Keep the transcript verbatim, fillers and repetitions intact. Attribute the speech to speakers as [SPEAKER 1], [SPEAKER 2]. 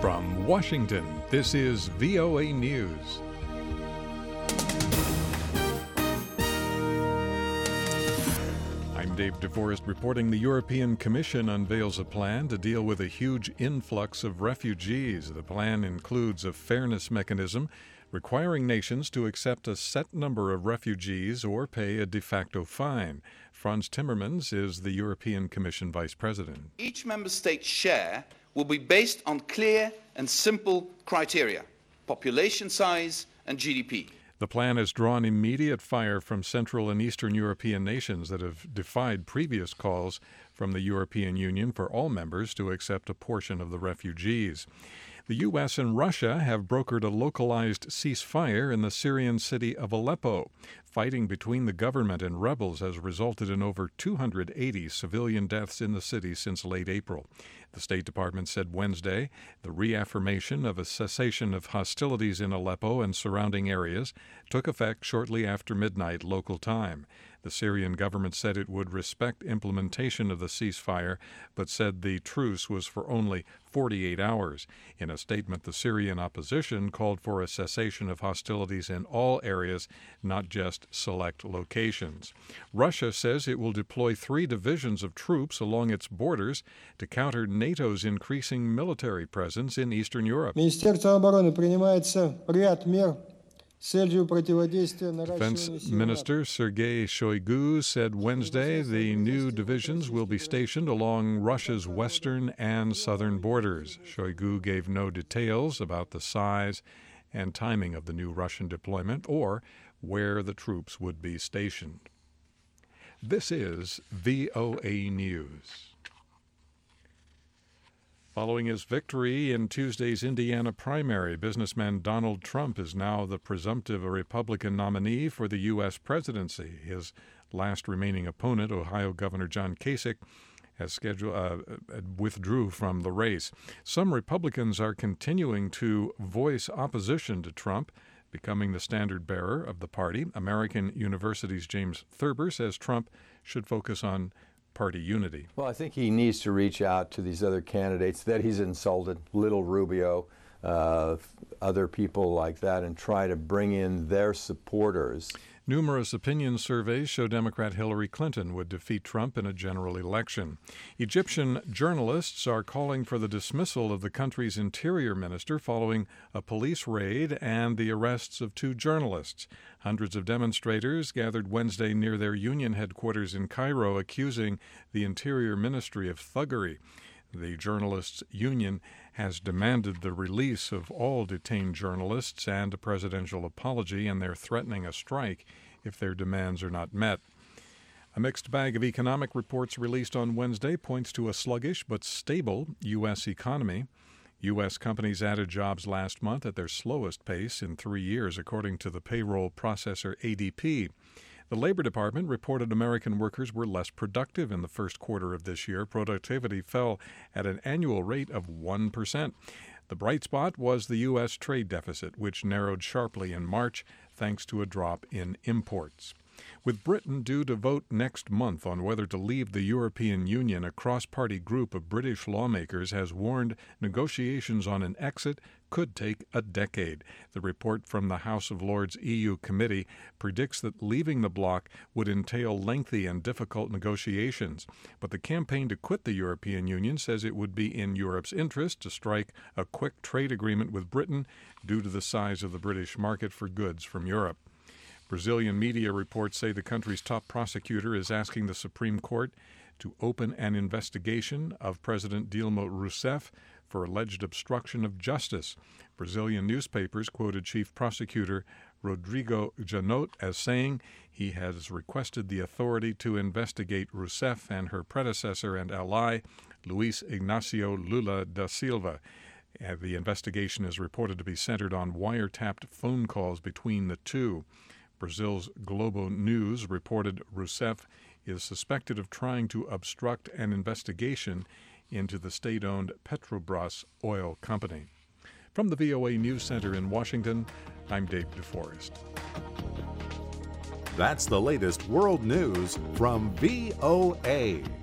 [SPEAKER 1] From Washington, this is V O A News. I'm Dave DeForest reporting. The European Commission unveils a plan to deal with a huge influx of refugees. The plan includes a fairness mechanism requiring nations to accept a set number of refugees or pay a de facto fine. Frans Timmermans is the European Commission Vice President.
[SPEAKER 2] Each member state's share will be based on clear and simple criteria: population size and G D P.
[SPEAKER 1] The plan has drawn immediate fire from Central and Eastern European nations that have defied previous calls from the European Union for all members to accept a portion of the refugees. The U S and Russia have brokered a localized ceasefire in the Syrian city of Aleppo. Fighting between the government and rebels has resulted in over two hundred eighty civilian deaths in the city since late April. The State Department said Wednesday the reaffirmation of a cessation of hostilities in Aleppo and surrounding areas took effect shortly after midnight local time. The Syrian government said it would respect implementation of the ceasefire, but said the truce was for only forty-eight hours. In a statement, the Syrian opposition called for a cessation of hostilities in all areas, not just select locations. Russia says it will deploy three divisions of troops along its borders to counter NATO's increasing military presence in Eastern Europe.
[SPEAKER 3] Министерство обороны принимается ряд мер.
[SPEAKER 1] Defense Minister Sergei Shoigu said Wednesday the new divisions will be stationed along Russia's western and southern borders. Shoigu gave no details about the size and timing of the new Russian deployment or where the troops would be stationed. This is V O A News. Following his victory in Tuesday's Indiana primary, businessman Donald Trump is now the presumptive Republican nominee for the U S presidency. His last remaining opponent, Ohio Governor John Kasich, has scheduled, uh, withdrew from the race. Some Republicans are continuing to voice opposition to Trump, becoming the standard bearer of the party. American University's James Thurber says Trump should focus on party unity.
[SPEAKER 4] Well, I think he needs to reach out to these other candidates that he's insulted, Little Rubio, uh, other people like that, and try to bring in their supporters.
[SPEAKER 1] Numerous opinion surveys show Democrat Hillary Clinton would defeat Trump in a general election. Egyptian journalists are calling for the dismissal of the country's interior minister following a police raid and the arrests of two journalists. Hundreds of demonstrators gathered Wednesday near their union headquarters in Cairo, accusing the Interior Ministry of thuggery. The journalists' union has demanded the release of all detained journalists and a presidential apology, and they're threatening a strike if their demands are not met. A mixed bag of economic reports released on Wednesday points to a sluggish but stable U S economy. U S companies added jobs last month at their slowest pace in three years, according to the payroll processor A D P. The Labor Department reported American workers were less productive in the first quarter of this year. Productivity fell at an annual rate of one percent. The bright spot was the U S trade deficit, which narrowed sharply in March thanks to a drop in imports. With Britain due to vote next month on whether to leave the European Union, a cross-party group of British lawmakers has warned negotiations on an exit could take a decade. The report from the House of Lords E U Committee predicts that leaving the bloc would entail lengthy and difficult negotiations. But the campaign to quit the European Union says it would be in Europe's interest to strike a quick trade agreement with Britain due to the size of the British market for goods from Europe. Brazilian media reports say the country's top prosecutor is asking the Supreme Court to open an investigation of President Dilma Rousseff for alleged obstruction of justice. Brazilian newspapers quoted Chief Prosecutor Rodrigo Janot as saying he has requested the authority to investigate Rousseff and her predecessor and ally, Luiz Ignacio Lula da Silva. Uh, the investigation is reported to be centered on wiretapped phone calls between the two. Brazil's Globo News reported Rousseff is suspected of trying to obstruct an investigation into the state-owned Petrobras oil company. From the V O A News Center in Washington, I'm Dave DeForest.
[SPEAKER 5] That's the latest world news from V O A.